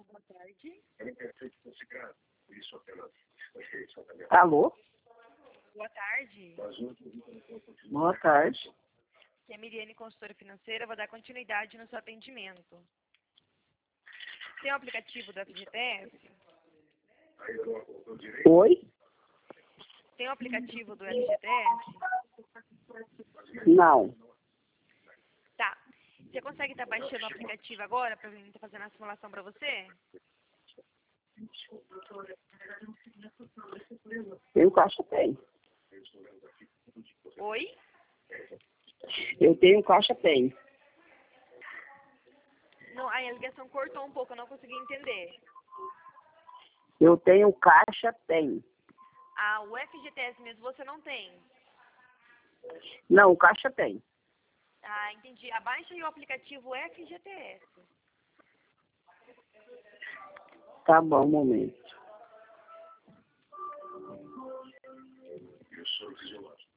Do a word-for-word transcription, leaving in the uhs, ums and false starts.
Boa tarde. Alô? Boa tarde. Boa tarde. Aqui é a Miriane, consultora financeira. Vou dar continuidade no seu atendimento. Tem o aplicativo do F G T S? Oi? Tem o aplicativo do F G T S? Não. Tá. Você consegue estar baixando o aplicativo agora para mim estar fazendo a simulação para você? Eu caixa tem. Oi? Eu tenho caixa tem. Não, a ligação cortou um pouco, eu não consegui entender. Eu tenho caixa tem. Ah, o F G T S mesmo você não tem? Não, o caixa tem. Ah, entendi. Abaixa aí o aplicativo F G T S. Tá bom, um momento.